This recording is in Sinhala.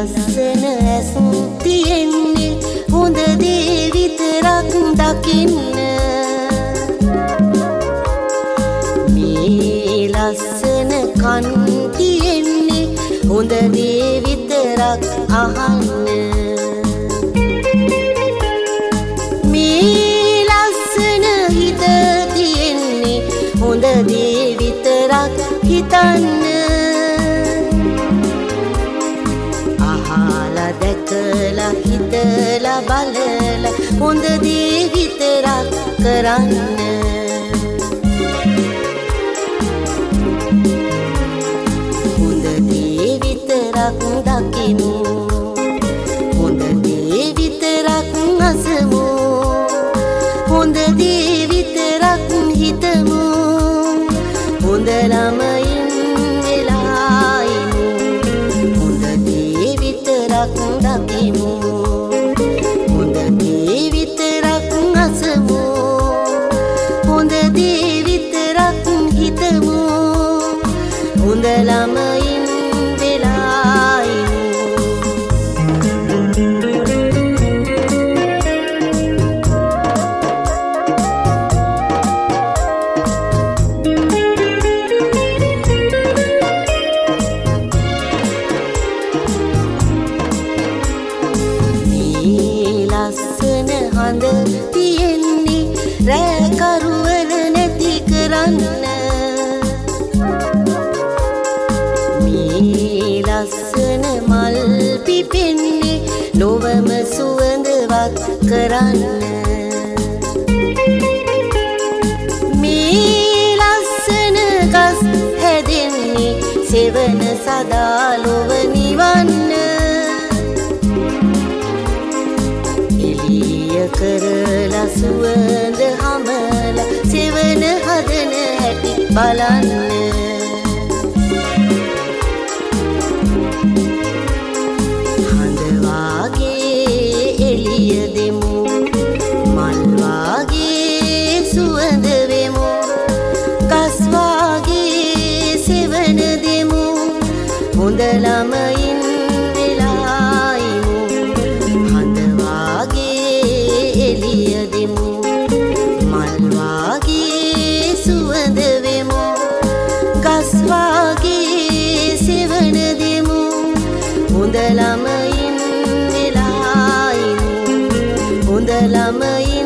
ලස්සන ඇස් තියෙන්නේ හොඳ දේ විතරක් දකින්න. මේ ලස්සන කන් තියෙන්නේ හොඳ දේ විතරක් අහන්න. මේ ලස්සන හිත තියෙන්නේ හොඳ දේ විතරක් හිතන්න. දැකලා හිතලා බලලා හොඳ දේ විතරක් කරන්න. හොඳ දේ විතරක් දකිමු, හොඳ දේ විතරක් අසමු, හොඳ දේ විතරක් හිතමු. හොඳ ළමයින් වෙලා ඉමු, හොඳ දේ විතරක් දකිමු, හොඳ දේ විතරක් අසමු, හොඳ දේ විතරක් හිතමු. හොඳ ළමයින් වෙලා ඉමු. ලස්සන හඳ තියෙන්නේ රෑ කරුවල නැති කරන්න. මේ ලස්සන මල් පිපෙන්නේ ලොවම සුවඳවත් කරන්න. මේ ලස්සන ගස් හැදෙන්නේ සෙවන සදා ලොව නිවන්න. කරලා සුවඳ හමලා සෙවන හදන හැටි බලන්න. හඳ වාගේ එළිය දෙමු, මල් වාගේ සුවඳ වෙමු, ගස් වාගේ සෙවන දෙමු. හොඳ ළමයින් වෙලා ඉමු, හඳ වාගේ එළිය දෙමු, මල් වාගේ සුවඳ වෙමු, ගස් වාගේ සෙවන දෙමු. හොඳ ළමයින් වෙලා ඉමු, හොඳ ළමයින්